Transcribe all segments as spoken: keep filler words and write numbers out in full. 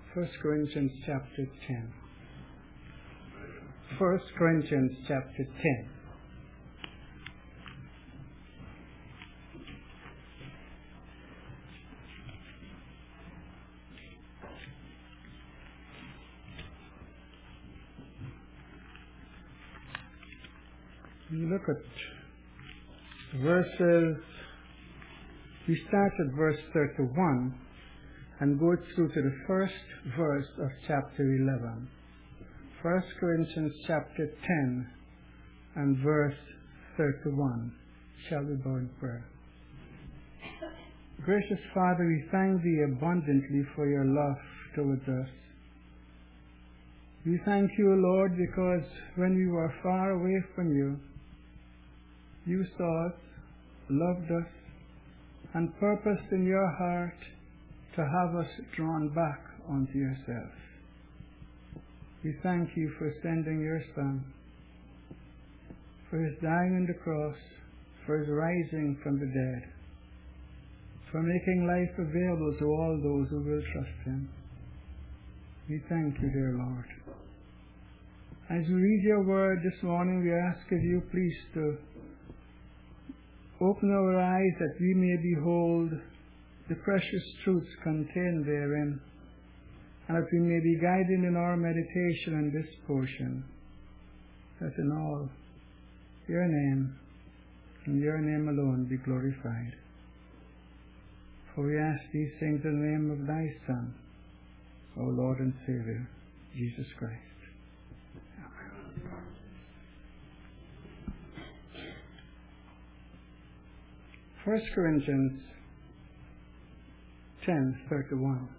First Corinthians chapter ten. First Corinthians chapter ten. We look at verses, we start at verse thirty-one and go through to the first verse of chapter eleven. First Corinthians chapter ten and verse thirty-one. Shall we bow in prayer? Gracious Father, we thank Thee abundantly for Your love towards us. We thank You, Lord, because when we were far away from You, You saw us, loved us, and purposed in Your heart to have us drawn back unto Yourself. We thank You for sending Your Son, for His dying on the cross, for His rising from the dead, for making life available to all those who will trust Him. We thank You, dear Lord. As we read Your word this morning, we ask of You, please, to open our eyes that we may behold the precious truths contained therein, and that we may be guided in our meditation in this portion, that in all Your name and Your name alone be glorified. For we ask these things in the name of Thy Son, our Lord and Savior, Jesus Christ. First Corinthians ten thirty-one.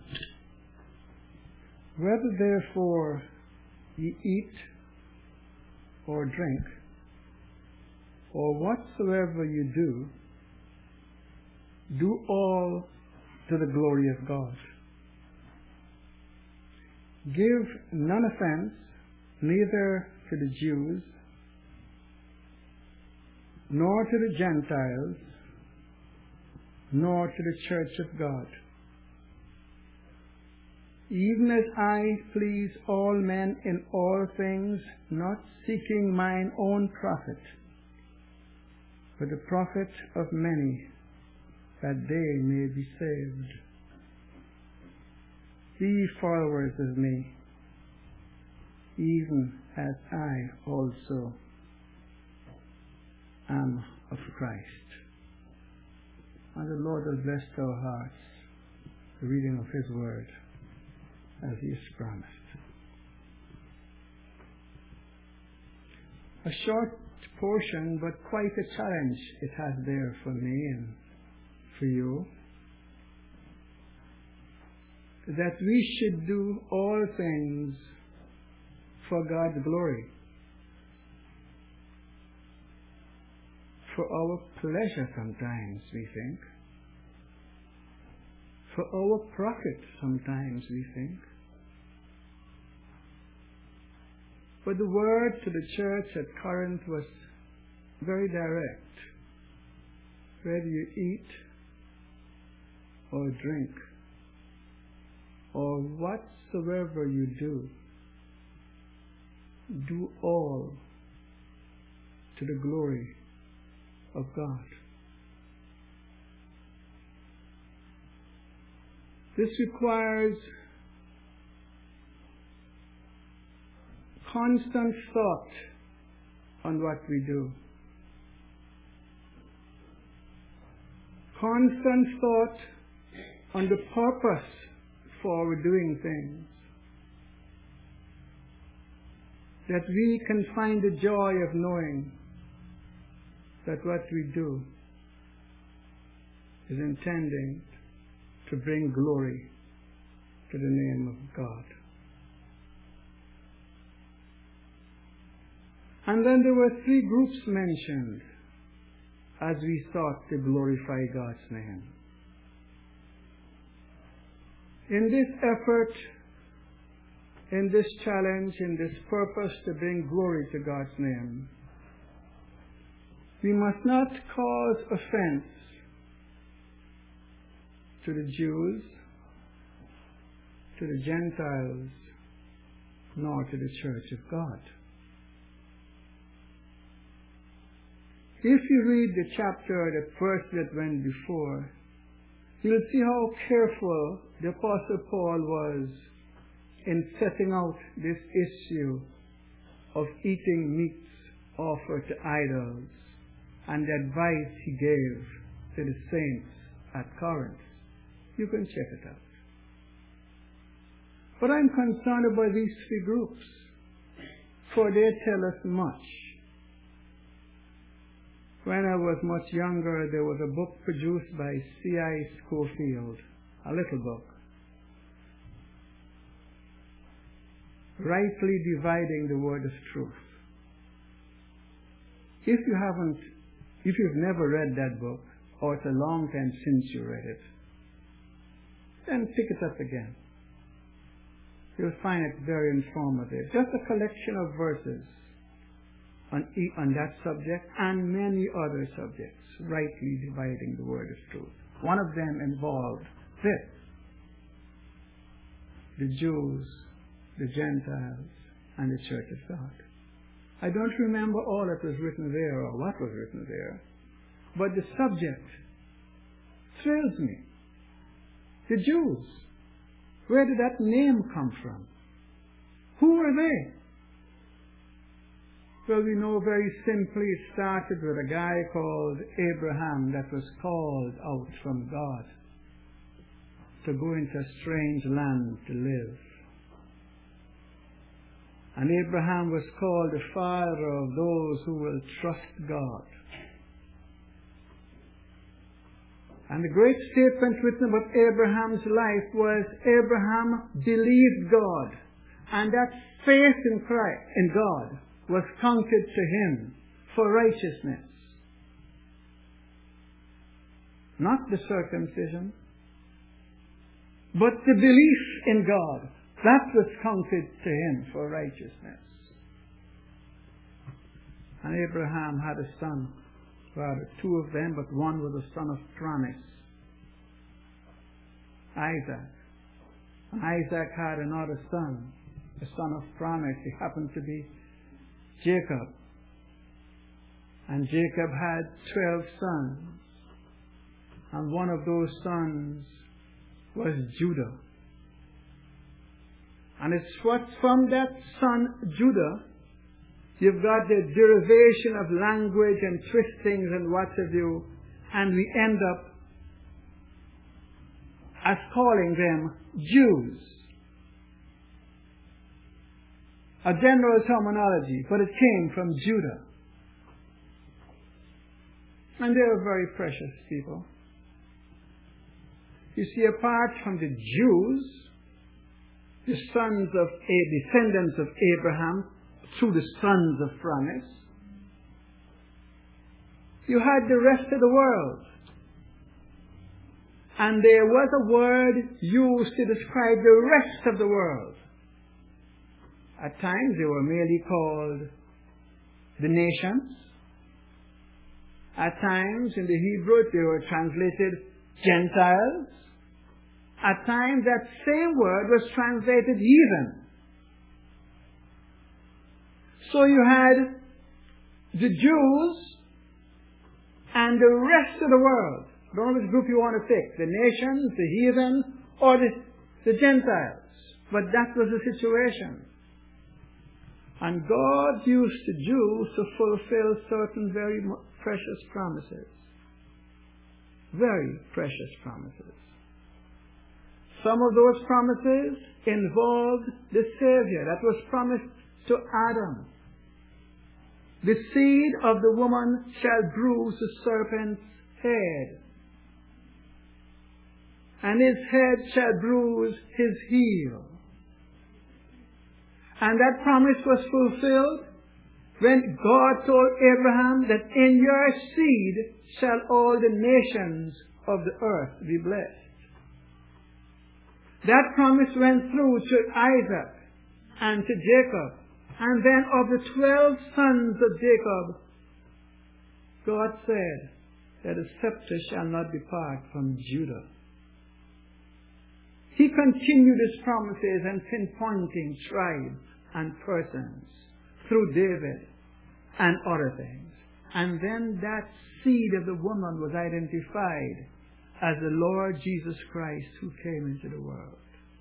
Whether therefore ye eat or drink, or whatsoever you do, do all to the glory of God. Give none offense, neither to the Jews, nor to the Gentiles, nor to the church of God. Even as I please all men in all things, not seeking mine own profit, but the profit of many, that they may be saved. Be ye followers of me, even as I also am of Christ. And the Lord will bless our hearts, the reading of His word, as He has promised. A short portion, but quite a challenge it has there for me and for you, that we should do all things for God's glory, for our pleasure sometimes, we think, for our profit sometimes, we think. But the word to the church at Corinth was very direct. Whether you eat or drink, or whatsoever you do, do all to the glory of God. This requires constant thought on what we do. Constant thought on the purpose for our doing things. That we can find the joy of knowing that what we do is intending to bring glory to the name of God. And then there were three groups mentioned as we sought to glorify God's name. In this effort, in this challenge, in this purpose to bring glory to God's name, we must not cause offense to the Jews, to the Gentiles, nor to the church of God. If you read the chapter, the verse that went before, you'll see how careful the Apostle Paul was in setting out this issue of eating meats offered to idols and the advice he gave to the saints at Corinth. You can check it out. But I'm concerned about these three groups, for they tell us much. When I was much younger, there was a book produced by C I Scofield, a little book, Rightly Dividing the Word of Truth. If you haven't, if you've never read that book, or it's a long time since you read it, then pick it up again. You'll find it very informative. Just a collection of verses on, on that subject and many other subjects, rightly dividing the word of truth. One of them involved this: the Jews, the Gentiles, and the Church of God. I don't remember all that was written there or what was written there, but the subject thrills me. The Jews, where did that name come from? Who were they? Well, we know very simply it started with a guy called Abraham that was called out from God to go into a strange land to live. And Abraham was called the father of those who will trust God. And the great statement written about Abraham's life was, Abraham believed God, and that faith in Christ, in God, was counted to him for righteousness. Not the circumcision, but the belief in God. That was counted to him for righteousness. And Abraham had a son. Rather, two of them, but one was a son of promise, Isaac. And Isaac had another son, a son of promise. He happened to be Jacob. And Jacob had twelve sons. And one of those sons was Judah. And it's what from that son, Judah, you've got the derivation of language and twistings and what have you, and we end up as calling them Jews. A general terminology, but it came from Judah. And they were very precious people. You see, apart from the Jews, the sons of, descendants of Abraham, through the sons of promise, you had the rest of the world. And there was a word used to describe the rest of the world. At times they were merely called the nations. At times in the Hebrew they were translated Gentiles. At times that same word was translated heathen. So you had the Jews and the rest of the world. Don't know which group you want to pick, the nations, the heathen, or the, the Gentiles. But that was the situation. And God used the Jews to fulfill certain very precious promises. Very precious promises. Some of those promises involved the Savior that was promised to Adam. The seed of the woman shall bruise the serpent's head, and his head shall bruise his heel. And that promise was fulfilled when God told Abraham that in your seed shall all the nations of the earth be blessed. That promise went through to Isaac and to Jacob. And then of the twelve sons of Jacob, God said that the scepter shall not depart from Judah. He continued his promises and pinpointing tribes and persons through David and other things. And then that seed of the woman was identified as the Lord Jesus Christ who came into the world.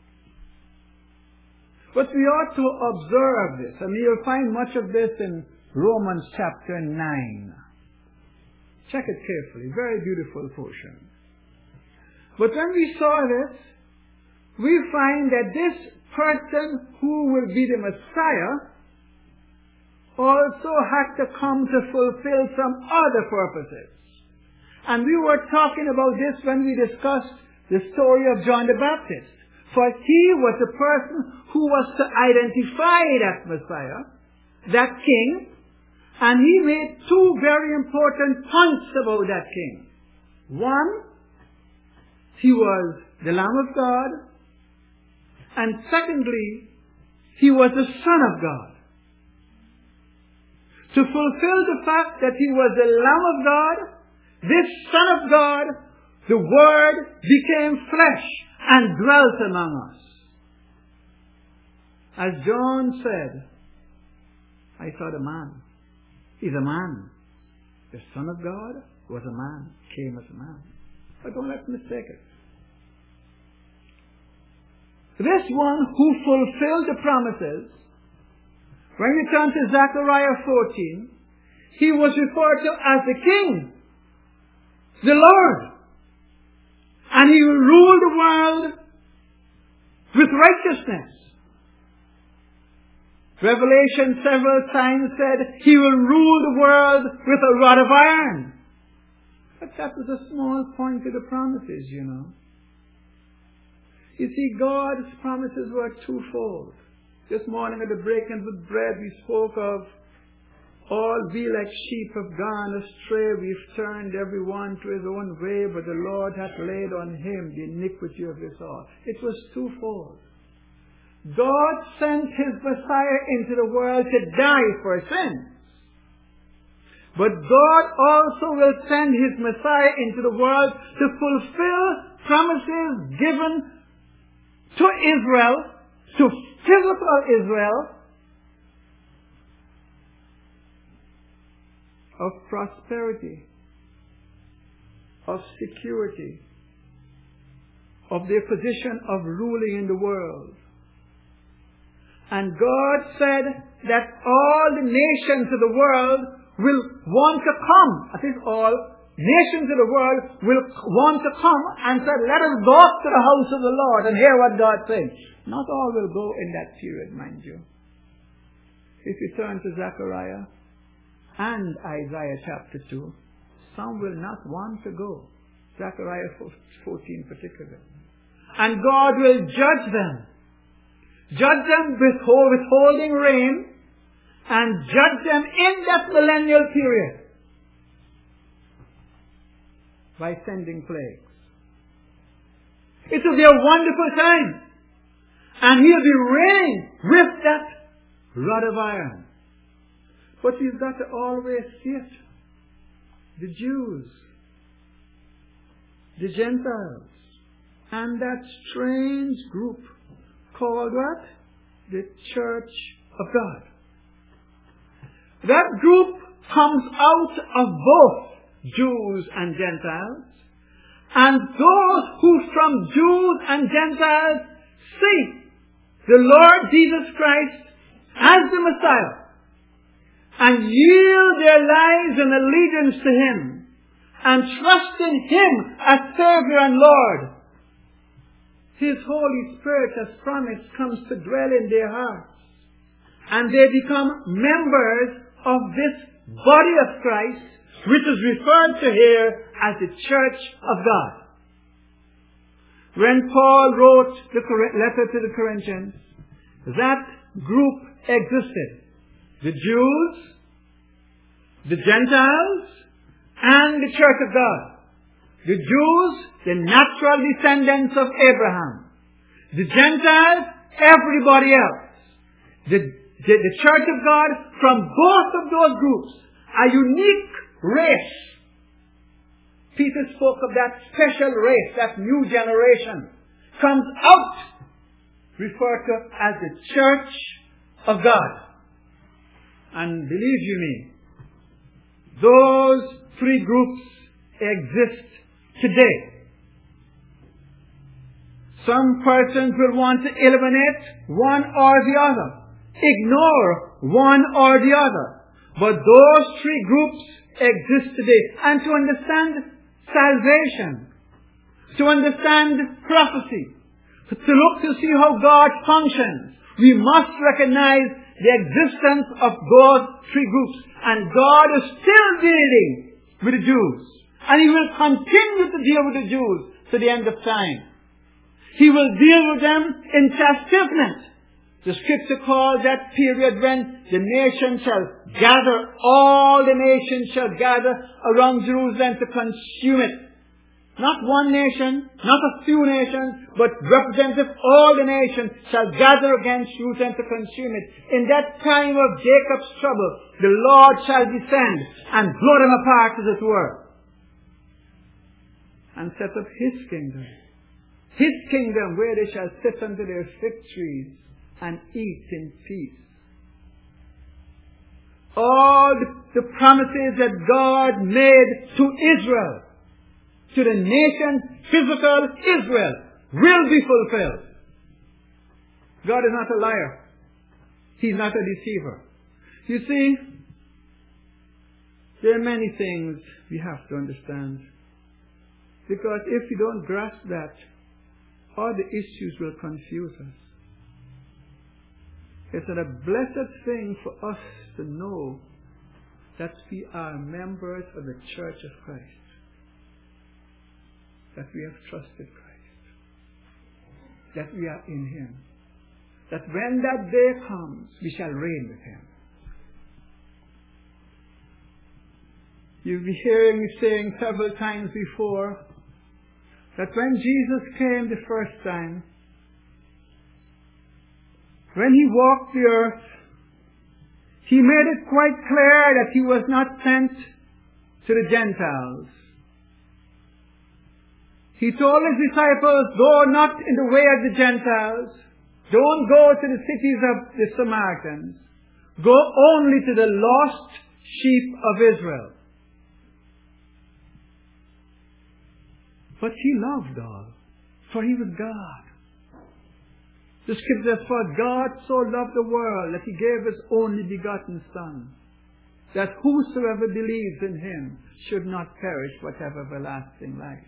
But we ought to observe this, and you'll find much of this in Romans chapter nine. Check it carefully. Very beautiful portion. But when we saw this, we find that this person who will be the Messiah also had to come to fulfill some other purposes. And we were talking about this when we discussed the story of John the Baptist. For he was the person who was to identify that Messiah, that king, and he made two very important points about that king. One, he was the Lamb of God, and secondly, he was the Son of God. To fulfill the fact that he was the Lamb of God, this Son of God, the Word became flesh and dwelt among us. As John said, I saw the man. He's a man. The Son of God was a man, came as a man. But don't let's mistake it. This one who fulfilled the promises, when we turn to Zechariah fourteen, he was referred to as the King, the Lord. And he will rule the world with righteousness. Revelation several times said he will rule the world with a rod of iron. But that was a small point to the promises, you know. You see, God's promises were twofold. This morning at the breaking of bread, we spoke of all we like sheep have gone astray. We've turned every one to his own way, but the Lord hath laid on him the iniquity of us all. It was twofold. God sent his Messiah into the world to die for sins. But God also will send his Messiah into the world to fulfill promises given to Israel, to physical Israel, of prosperity, of security, of their position of ruling in the world. And God said that all the nations of the world will want to come. I think all nations of the world will want to come and say, let us go up to the house of the Lord and hear what God says. Not all will go in that period, mind you. If you turn to Zechariah and Isaiah chapter two, some will not want to go. Zechariah fourteen particularly. And God will judge them. Judge them with withholding rain, and judge them in that millennial period by sending plagues. It will be a wonderful time. And he'll be reigning with that rod of iron. But you've got to always see it. The Jews, the Gentiles, and that strange group called what? The Church of God. That group comes out of both Jews and Gentiles, and those who from Jews and Gentiles see the Lord Jesus Christ as the Messiah and yield their lives and allegiance to him and trust in him as Savior and Lord. His Holy Spirit, as promised, comes to dwell in their hearts. And they become members of this body of Christ, which is referred to here as the Church of God. When Paul wrote the letter to the Corinthians, that group existed. The Jews, the Gentiles, and the Church of God. The Jews, the natural descendants of Abraham. The Gentiles, everybody else. The, the, the Church of God, from both of those groups, a unique race. Peter spoke of that special race, that new generation. comes out, referred to as the church of God. And believe you me, those three groups exist today. Some persons will want to eliminate one or the other, ignore one or the other. But those three groups exist today. And to understand salvation, to understand prophecy, to look to see how God functions, we must recognize the existence of those three groups. And God is still dealing with the Jews. And He will continue to deal with the Jews to the end of time. He will deal with them in chastisement. The Scripture calls that period when the nation shall gather, all the nations shall gather around Jerusalem to consume it. Not one nation, not a few nations, but representative all the nations shall gather against Jerusalem to consume it. In that time of Jacob's trouble, the Lord shall descend and blow them apart, as it were, and set up His kingdom. His kingdom, where they shall sit under their fig trees and eat in peace. All the, the promises that God made to Israel, to the nation, physical Israel, will be fulfilled. God is not a liar. He's not a deceiver. You see, there are many things we have to understand. Because if we don't grasp that, all the issues will confuse us. It's a blessed thing for us to know that we are members of the Church of Christ. That we have trusted Christ. That we are in Him. That when that day comes, we shall reign with Him. You'll be hearing me saying several times before that when Jesus came the first time, when He walked the earth, He made it quite clear that He was not sent to the Gentiles. He told His disciples, go not in the way of the Gentiles. Don't go to the cities of the Samaritans. Go only to the lost sheep of Israel. But He loved all, for He was God. The Scripture says, for God so loved the world that He gave His only begotten Son, that whosoever believes in Him should not perish but have everlasting life.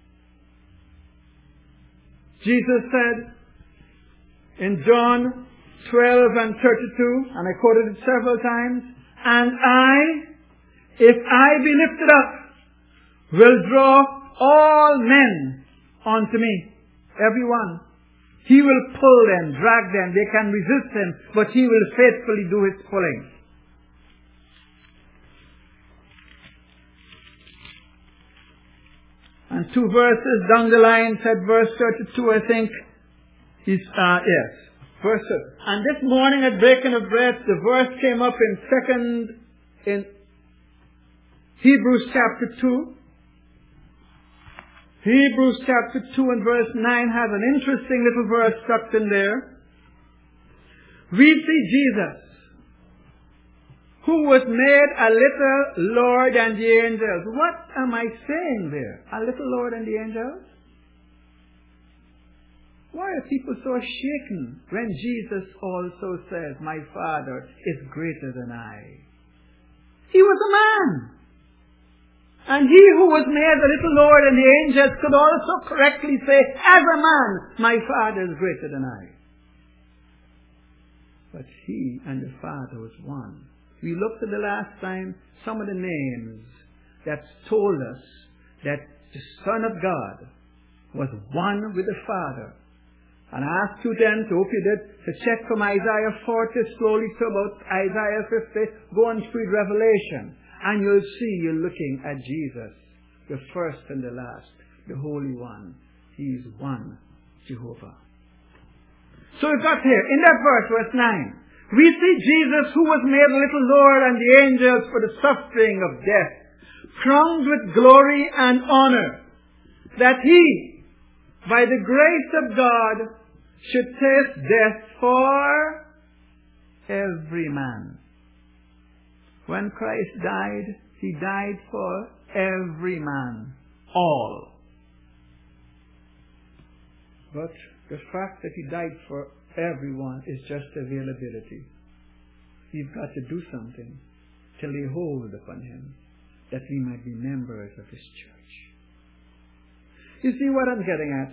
Jesus said in John twelve and thirty-two, and I quoted it several times, and I, if I be lifted up, will draw all men unto me. Everyone. He will pull them, drag them. They can resist Him, but He will faithfully do His pulling. And two verses down the line, said verse thirty-two, I think, is, uh, yes. Verse thirty. And this morning at breaking of bread, the verse came up in second, in Hebrews chapter two. Hebrews chapter two and verse nine has an interesting little verse tucked in there. We see Jesus, who was made a little Lord than the angels. What am I saying there? A little Lord than the angels? Why are people so shaken when Jesus also says, my Father is greater than I? He was a man. And He who was made a little Lord than the angels could also correctly say, as a man, my Father is greater than I. But He and the Father was one. We looked at the last time some of the names that told us that the Son of God was one with the Father. And I asked you then to, if you did, to check from Isaiah forty slowly to about Isaiah fifty, go and read Revelation. And you'll see you're looking at Jesus, the first and the last, the Holy One. He's one, Jehovah. So we've got here, in that verse, verse nine, we see Jesus, who was made a little Lord and the angels for the suffering of death, crowned with glory and honor, that He, by the grace of God, should taste death for every man. When Christ died, He died for every man. All. But the fact that He died for everyone is just availability. We've got to do something to lay hold upon Him, that we might be members of His church. You see what I'm getting at?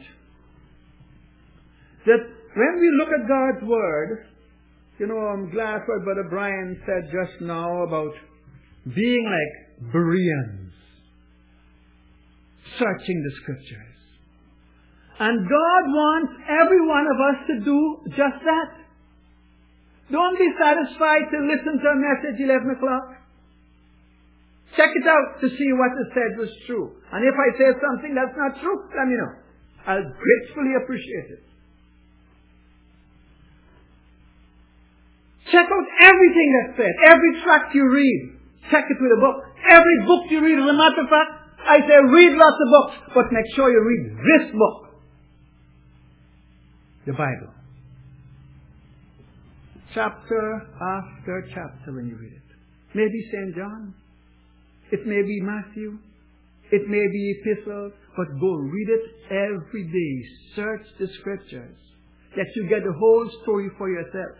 That when we look at God's Word, you know, I'm glad what Brother Brian said just now about being like Bereans, searching the Scriptures. And God wants every one of us to do just that. Don't be satisfied to listen to a message eleven o'clock. Check it out to see what is said was true. And if I say something that's not true, let me know. I'll gratefully appreciate it. Check out everything that's said. Every tract you read. Check it with a book. Every book you read, as a matter of fact, I say read lots of books, but make sure you read this book. The Bible. Chapter after chapter when you read it. Maybe Saint John. It may be Matthew. It may be epistles. But go read it every day. Search the Scriptures. That you get the whole story for yourself.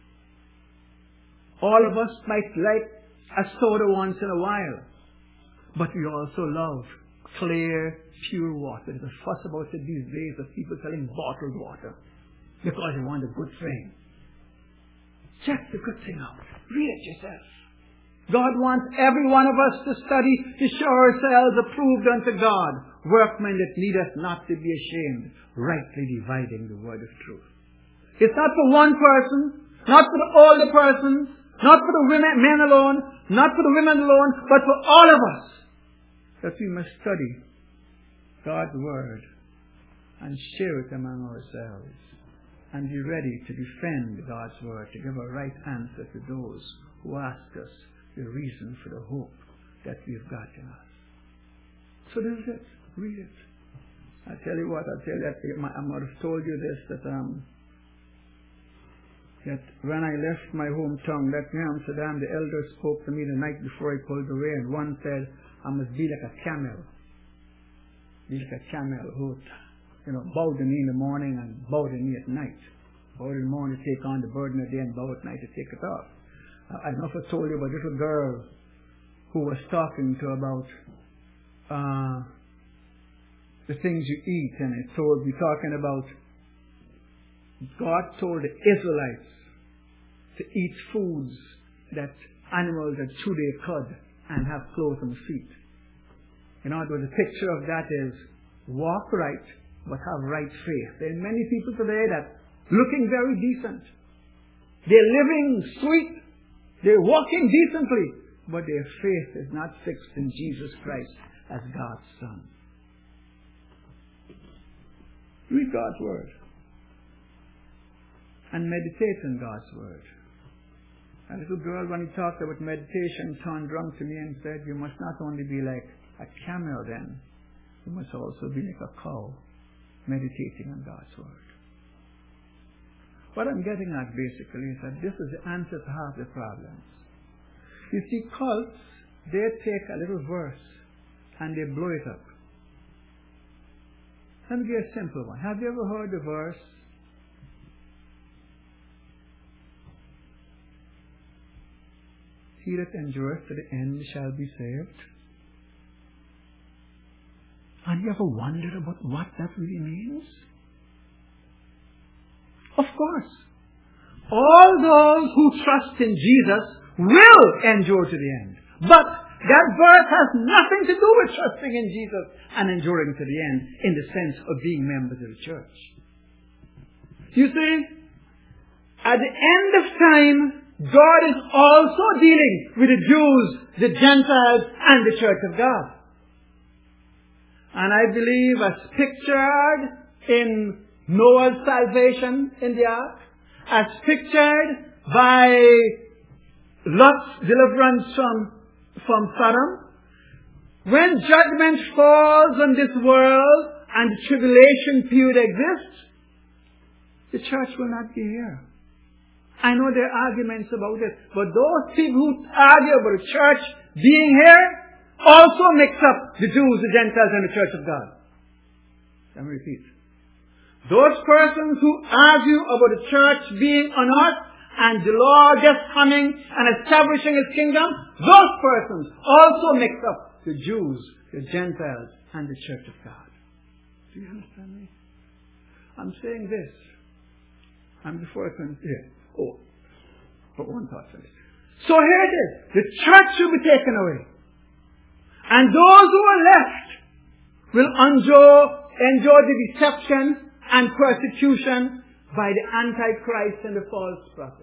All of us might like a soda once in a while. But we also love clear, pure water. There's a fuss about it these days of people selling bottled water. Because they want a good thing. Check the good thing out. Read it yourself. God wants every one of us to study to show ourselves approved unto God, workmen that needeth not to be ashamed, rightly dividing the word of truth. It's not for one person, not for the older persons, not for the women, men alone, not for the women alone, but for all of us, that we must study God's word and share it among ourselves. And be ready to defend God's word, to give a right answer to those who ask us the reason for the hope that we've got in us. So this is it. Read it. I tell you what, I tell you that I might have told you this, that um, that when I left my hometown, that New Amsterdam, the elder spoke to me the night before I pulled away, and one said, I must be like a camel. Be like a camel who, you know, bow the knee in the morning and bow the knee at night. Bow in the morning to take on the burden of the day and bow at night to take it off. I don't know if I told you about a little girl who was talking to about uh, the things you eat, and it told me talking about God told the Israelites to eat foods that animals that chew their cud and have clothes on feet. You know, the picture of that is walk right, but have right faith. There are many people today that looking very decent. They're living sweet. They're walking decently. But their faith is not fixed in Jesus Christ as God's Son. Read God's Word. And meditate on God's Word. A little girl, when he talked about meditation, turned round to me and said, you must not only be like a camel then, you must also be like a cow, meditating on God's Word. What I'm getting at basically is that this is the answer to half the problems. You see, cults, they take a little verse and they blow it up. Let me give you a simple one. Have you ever heard the verse, he that endureth to the end shall be saved? Have you ever wondered about what that really means? Of course. All those who trust in Jesus will endure to the end. But that verse has nothing to do with trusting in Jesus and enduring to the end in the sense of being members of the church. You see, at the end of time, God is also dealing with the Jews, the Gentiles, and the church of God. And I believe as pictured in Noah's salvation in the ark, as pictured by Lot's deliverance from, from Sodom, when judgment falls on this world and the tribulation period exists, the church will not be here. I know there are arguments about it, but those people who argue about the church being here also mix up the Jews, the Gentiles, and the church of God. Let me repeat. Those persons who argue about the church being on earth and the Lord just coming and establishing His kingdom, those persons also mix up the Jews, the Gentiles, and the church of God. Do you understand me? I'm saying this. And before I come here, oh, but one thought first. So here it is. The church will be taken away. And those who are left will enjoy, enjoy the deception and persecution by the Antichrist and the false prophets.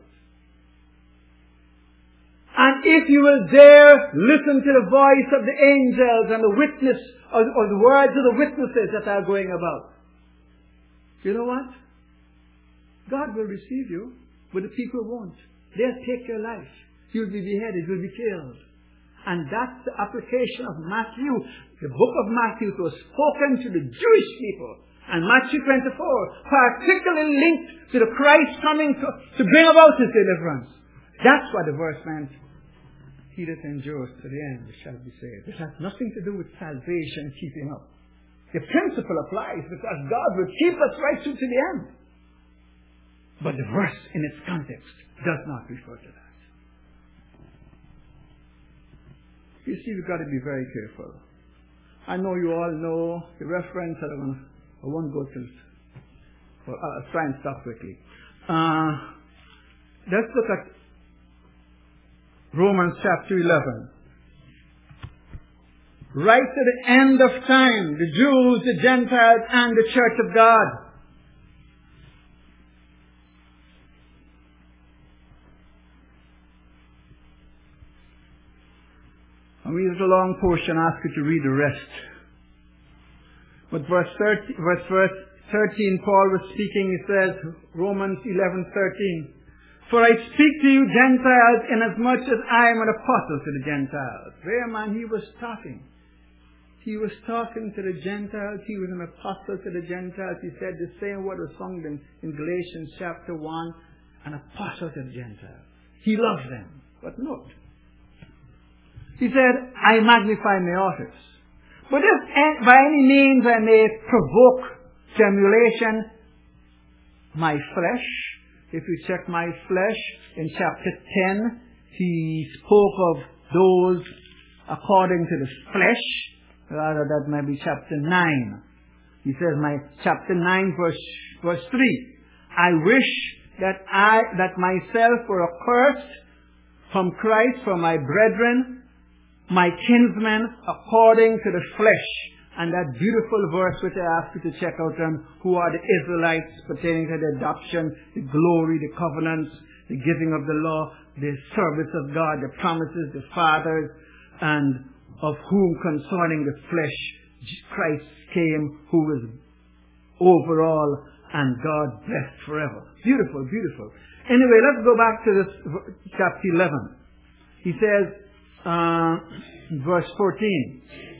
And if you will dare listen to the voice of the angels and the witness, or, or the words of the witnesses that are going about, you know what? God will receive you, but the people won't. They'll take your life. You'll be beheaded, you'll be killed. And that's the application of Matthew. The book of Matthew was spoken to the Jewish people. And Matthew twenty-four, particularly linked to the Christ coming to, to bring about His deliverance. That's what the verse meant. He that endures to the end shall be saved. This has nothing to do with salvation keeping up. The principle applies because God will keep us right through to the end. But the verse in its context does not refer to that. You see, we've got to be very careful. I know you all know the reference. I, don't, I won't go to it. Well, I'll try and stop quickly. Uh, let's look at Romans chapter eleven. Right to the end of time, the Jews, the Gentiles, and the church of God. I'll read a long portion, ask you to read the rest. But verse thirteen, verse, verse thirteen, Paul was speaking, he says, Romans eleven thirteen. For I speak to you Gentiles inasmuch as I am an apostle to the Gentiles. There, man, he was talking. He was talking to the Gentiles. He was an apostle to the Gentiles. He said the same word was sung in, in Galatians chapter one, an apostle to the Gentiles. He loves them. But note, he said, I magnify my office. But if by any means I may provoke to emulation my flesh, if you check my flesh in chapter ten, he spoke of those according to the flesh. Rather, that might be chapter nine. He says, my chapter nine, verse verse three. I wish that I that myself were accursed from Christ for my brethren, my kinsmen, according to the flesh. And that beautiful verse which I asked you to check out on, who are the Israelites pertaining to the adoption, the glory, the covenants, the giving of the law, the service of God, the promises, the fathers, and of whom concerning the flesh Christ came, who was over all, and God blessed forever. Beautiful, beautiful. Anyway, let's go back to this chapter eleven. He says, uh, verse fourteen,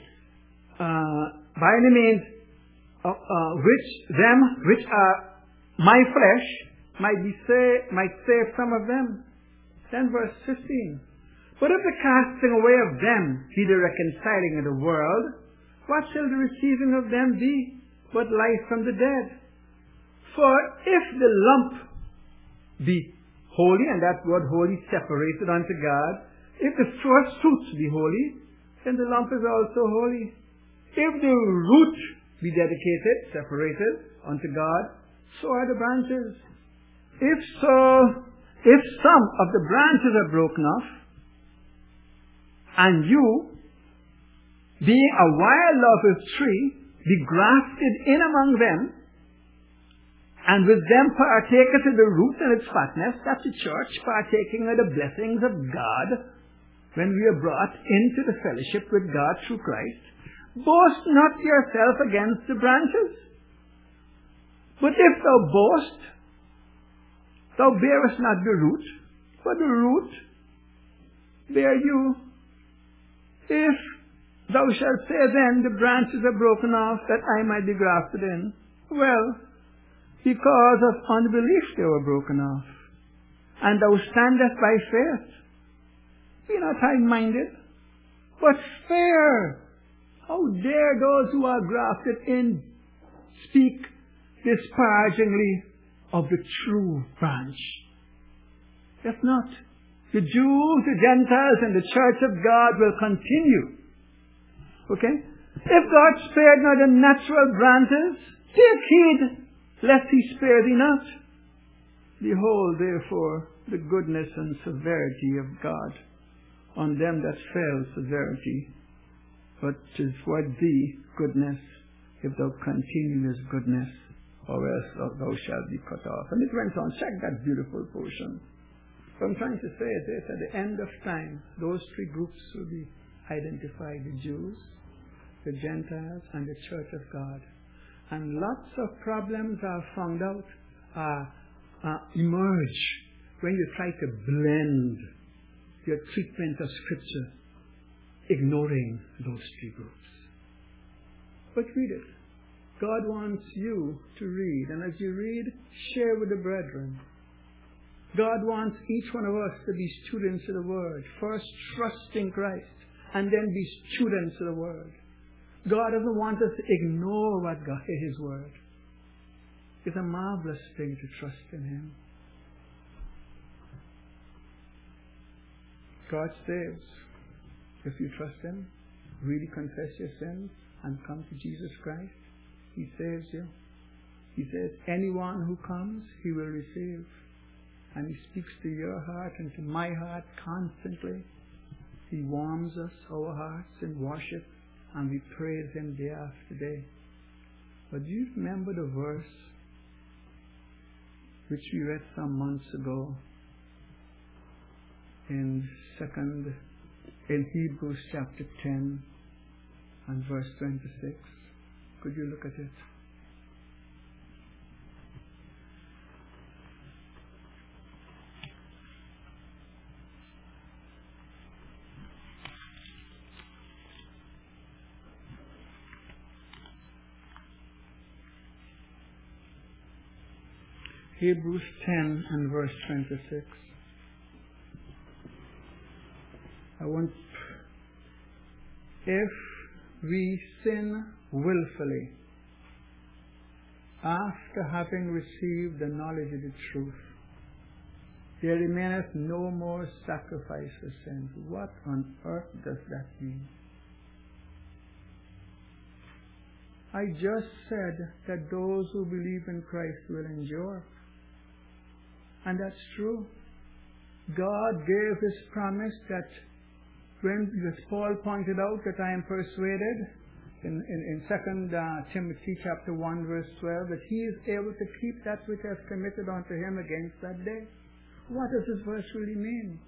uh, by any means, uh, uh, which them which are my flesh might be say, might save some of them. Then verse fifteen. But if the casting away of them be the reconciling of the world, what shall the receiving of them be but life from the dead? For if the lump be holy, and that word holy separated unto God, if the first fruits be holy, then the lump is also holy. If the root be dedicated, separated unto God, so are the branches. If so, if some of the branches are broken off, and you, being a wild olive tree, be grafted in among them, and with them partakers of the root and its fatness, that's the church, partaking of the blessings of God, when we are brought into the fellowship with God through Christ, boast not yourself against the branches. But if thou boast, thou bearest not the root, but the root bear you. If Thou shalt say then, the branches are broken off, that I might be grafted in. Well, because of unbelief they were broken off. And thou standest by faith. Be not high-minded, but fair. How dare those who are grafted in speak disparagingly of the true branch? If not, the Jews, the Gentiles, and the church of God will continue. Okay? If God spared not the natural branches, take heed lest he spare thee not. Behold, therefore, the goodness and severity of God on them that fail severity. But 'tis for thee goodness, if thou continue in his goodness, or else thou shalt be cut off. And it went on. Check that beautiful portion. What I'm trying to say is this: at the end of time, those three groups will be identified: the Jews, the Gentiles, and the Church of God. And lots of problems are found out, uh, uh, emerge when you try to blend your treatment of Scripture, ignoring those three groups. But read it. God wants you to read, and as you read, share with the brethren. God wants each one of us to be students of the Word. First, trust in Christ, and then be students of the Word. God doesn't want us to ignore what God is, His Word. It's a marvelous thing to trust in Him. God saves if you trust Him, really confess your sins, and come to Jesus Christ. He saves you. He says, anyone who comes, He will receive. And He speaks to your heart and to my heart constantly. He warms us, our hearts, in worship, and we praise Him day after day. But do you remember the verse which we read some months ago in second, in Hebrews chapter ten and verse twenty-six? Could you look at it? Hebrews ten and verse twenty-six. I want, if we sin willfully, after having received the knowledge of the truth, there remaineth no more sacrifice for sins. What on earth does that mean? I just said that those who believe in Christ will endure. And that's true. God gave His promise that when, as Paul pointed out, that I am persuaded in, in, in Second uh, Timothy chapter one verse twelve, that He is able to keep that which has committed unto him against that day. What does this verse really mean?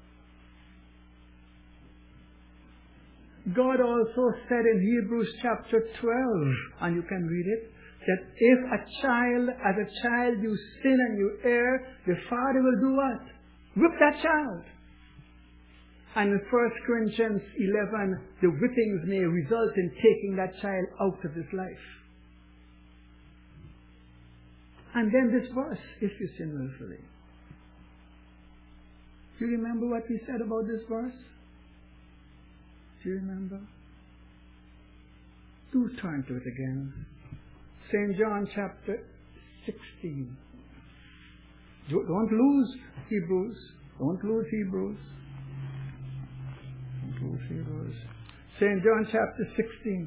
God also said in Hebrews chapter twelve, and you can read it, that if a child, as a child you sin and you err, the father will do what? Whip that child. And in First Corinthians eleven, the whippings may result in taking that child out of his life. And then this verse, if you sin willfully. Do you remember what we said about this verse? Do you remember? Do turn to it again. Saint John chapter sixteen. Don't lose Hebrews. Don't lose Hebrews. Don't lose Hebrews. Saint John chapter sixteen.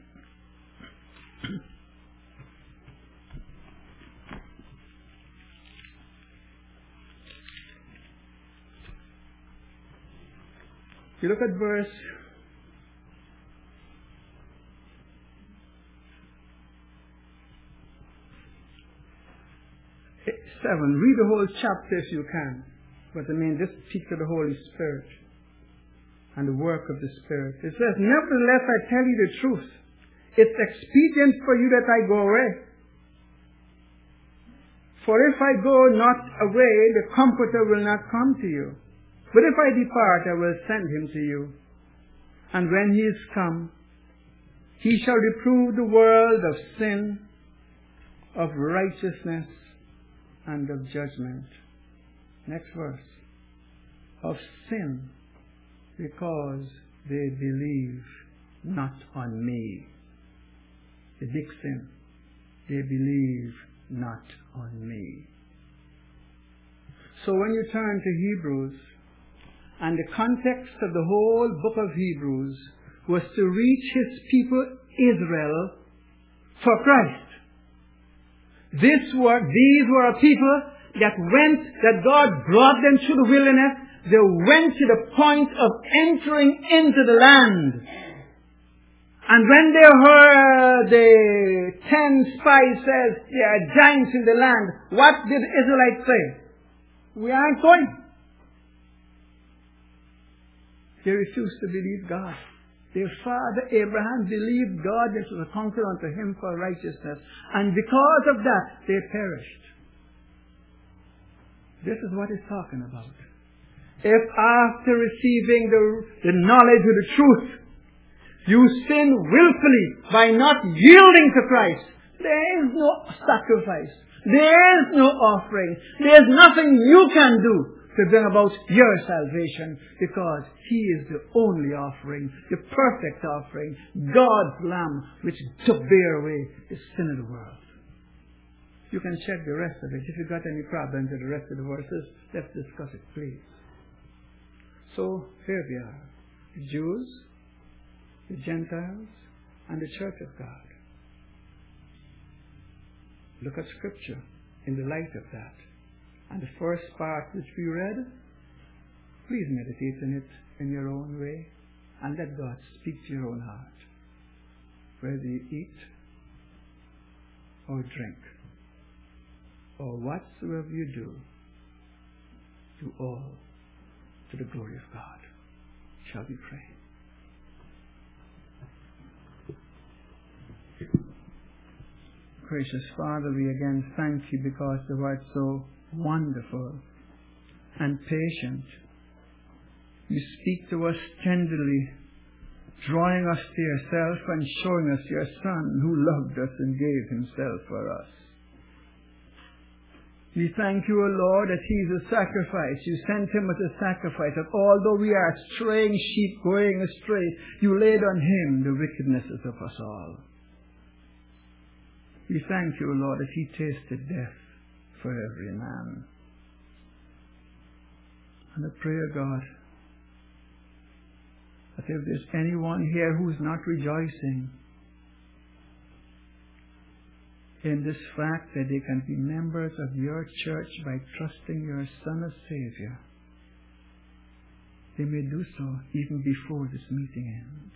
You look at verse seven. Read the whole chapter if you can. But I mean, just speak to the Holy Spirit and the work of the Spirit. It says, nevertheless, I tell you the truth. It's expedient for you that I go away. For if I go not away, the Comforter will not come to you. But if I depart, I will send him to you. And when he is come, he shall reprove the world of sin, of righteousness, and of judgment. Next verse. Of sin, because they believe not on me. The big sin. They believe not on me. So when you turn to Hebrews, and the context of the whole book of Hebrews was to reach his people Israel for Christ. This were, these were a people that went, that God brought them through the wilderness. They went to the point of entering into the land. And when they heard the ten spies says there are giants in the land, what did the Israelites say? We aren't going. They refused to believe God. Their father Abraham believed God that was accounted unto him for righteousness. And because of that, they perished. This is what he's talking about. If after receiving the, the knowledge of the truth, you sin willfully by not yielding to Christ, there is no sacrifice. There is no offering. There is nothing you can do to bring about your salvation, because he is the only offering, the perfect offering, God's Lamb, which took bear away the sin of the world. You can check the rest of it. If you've got any problems with the rest of the verses, let's discuss it, please. So, here we are. The Jews, the Gentiles, and the Church of God. Look at Scripture in the light of that. And the first part which we read, please meditate in it in your own way and let God speak to your own heart. Whether you eat or drink or whatsoever you do, do all to the glory of God. Shall we pray? Gracious Father, we again thank you because thou art so wonderful and patient. You speak to us tenderly, drawing us to yourself and showing us your Son who loved us and gave himself for us. We thank you, O Lord, that he is a sacrifice. You sent him as a sacrifice, that although we are straying sheep going astray, you laid on him the wickednesses of us all. We thank you, O Lord, that he tasted death for every man. And I pray, O God, that if there's anyone here who is not rejoicing in this fact that they can be members of your church by trusting your Son as Savior, they may do so even before this meeting ends.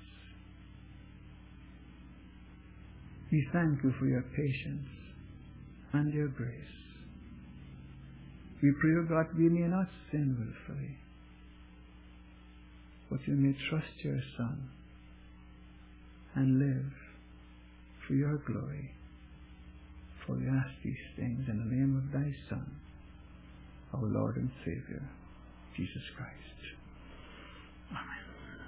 We thank you for your patience and your grace. We pray, O God, we may not sin willfully, but we may trust your Son and live for your glory. For we ask these things in the name of thy Son, our Lord and Savior, Jesus Christ. Amen.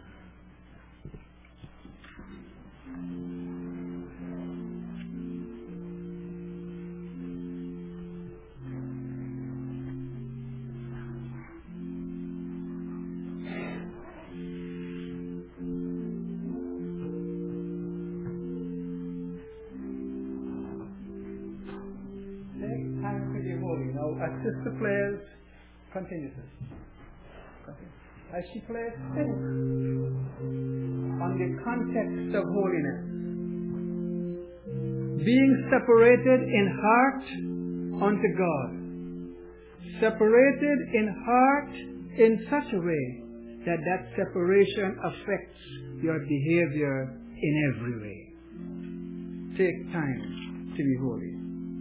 As sister plays, continue this. As she plays, think on the context of holiness. Being separated in heart unto God. Separated in heart in such a way that that separation affects your behavior in every way. Take time to be holy.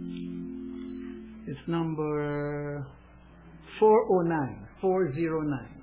It's number four oh nine, four oh nine.